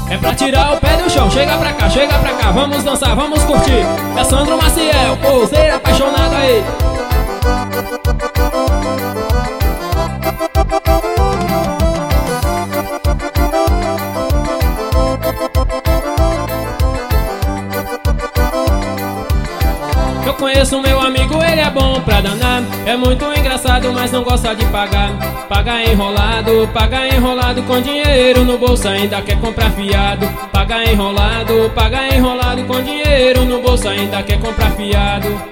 É pra tirar o pé do chão, chega pra cá, vamos dançar, vamos curtir. É Sandro Maciel, poseiro apaixonado aí. Eu conheço meu amigo, ele é bom pra danar. É muito engraçado, mas não gosta de pagar. Paga enrolado com dinheiro no bolso, ainda quer comprar fiado. Paga enrolado com dinheiro no bolso, ainda quer comprar fiado.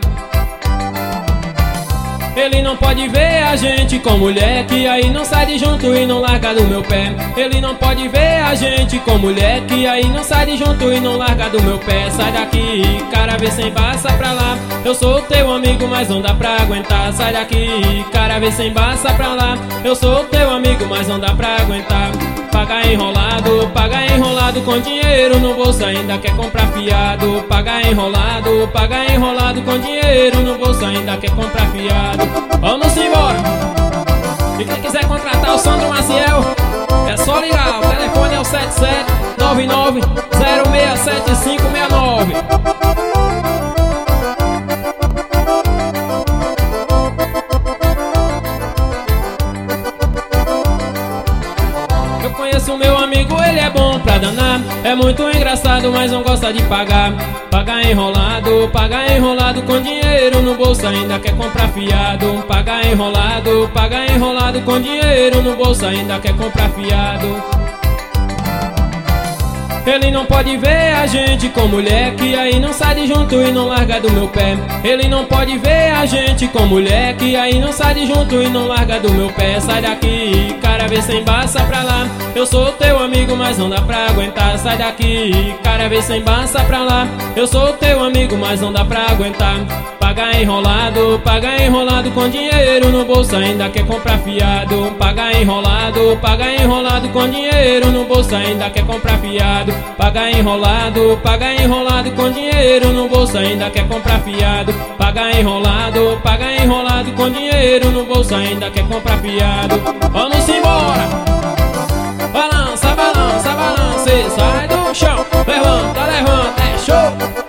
Ele não pode ver a gente com mulher, que aí não sai de junto e não larga do meu pé. Ele não pode ver a gente com mulher, que aí não sai de junto e não larga do meu pé. Sai daqui, cara, vê sem embaça pra lá. Eu sou teu amigo, mas não dá pra aguentar. Sai daqui, cara, vê sem embaça pra lá. Eu sou teu amigo, mas não dá pra aguentar. Paga enrolado com dinheiro no bolso, ainda quer comprar fiado. Paga enrolado com dinheiro no bolso, ainda quer comprar fiado. Vamos embora! E quem quiser contratar o Sandro Maciel, é só ligar, o telefone é o 7799067569. Eu conheço meu amigo, ele é bom pra danar. É muito engraçado, mas não gosta de pagar. Paga enrolado com dinheiro no bolso, ainda quer comprar fiado. Paga enrolado com dinheiro no bolso, ainda quer comprar fiado. Ele não pode ver a gente com mulher, que aí não sai de junto e não larga do meu pé. Ele não pode ver a gente com mulher, que aí não sai de junto e não larga do meu pé. Sai daqui, cara, vê sem embaça pra lá. Eu sou teu amigo, mas não dá pra aguentar. Sai daqui, cara, vê sem embaça pra lá. Eu sou teu amigo, mas não dá pra aguentar. Paga enrolado com dinheiro no bolso, ainda quer comprar fiado. Paga enrolado com dinheiro no bolso, ainda quer comprar fiado. Paga enrolado com dinheiro no bolso, ainda quer comprar fiado. Paga enrolado com dinheiro no bolso, ainda quer comprar fiado. Vamos embora! Balança, balança, balança, sai do chão. Levanta, levanta, é show!